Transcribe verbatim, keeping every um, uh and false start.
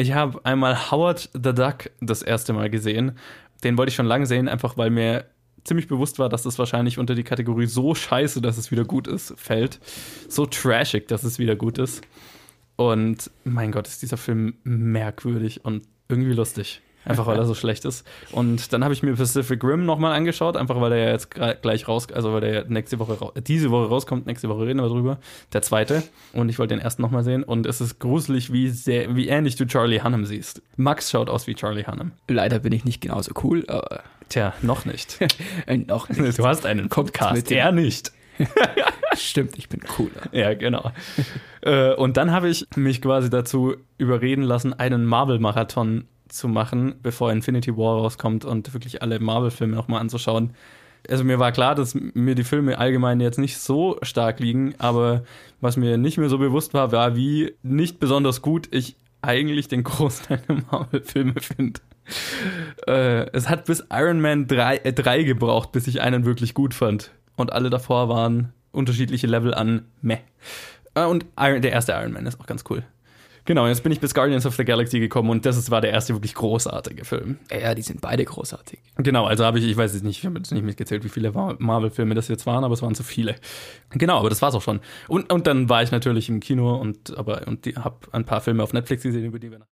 Ich habe einmal Howard the Duck das erste Mal gesehen. Den wollte ich schon lange sehen, einfach weil mir ziemlich bewusst war, dass das wahrscheinlich unter die Kategorie so scheiße, dass es wieder gut ist, fällt. So trashig, dass es wieder gut ist. Und mein Gott, ist dieser Film merkwürdig und irgendwie lustig. Einfach weil er so schlecht ist. Und dann habe ich mir Pacific Rim nochmal angeschaut, einfach weil der ja jetzt gleich raus, also weil der ja nächste Woche raus, diese Woche rauskommt, nächste Woche reden wir drüber. Der zweite. Und ich wollte den ersten nochmal sehen. Und es ist gruselig, wie sehr, wie ähnlich du Charlie Hunnam siehst. Max schaut aus wie Charlie Hunnam. Leider bin ich nicht genauso cool, aber. Tja, noch nicht. noch nicht. Du hast einen Podcast, er nicht. Stimmt, ich bin cooler. Ja, genau. äh, und dann habe ich mich quasi dazu überreden lassen, einen Marvel-Marathon zu machen, bevor Infinity War rauskommt und wirklich alle Marvel-Filme nochmal anzuschauen. Also mir war klar, dass mir die Filme allgemein jetzt nicht so stark liegen, aber was mir nicht mehr so bewusst war, war, wie nicht besonders gut ich eigentlich den Großteil der Marvel-Filme finde. Äh, es hat bis Iron Man drei, äh, drei gebraucht, bis ich einen wirklich gut fand. Und alle davor waren unterschiedliche Level an meh. Äh, und Iron, der erste Iron Man ist auch ganz cool. Genau, jetzt bin ich bis Guardians of the Galaxy gekommen und das ist, war der erste wirklich großartige Film. Ja, die sind beide großartig. Genau, also habe ich, ich weiß jetzt nicht, ich habe jetzt nicht mitgezählt, wie viele Marvel-Filme das jetzt waren, aber es waren zu viele. Genau, aber das war's auch schon. Und, und dann war ich natürlich im Kino und, aber, und habe ein paar Filme auf Netflix gesehen, über die wir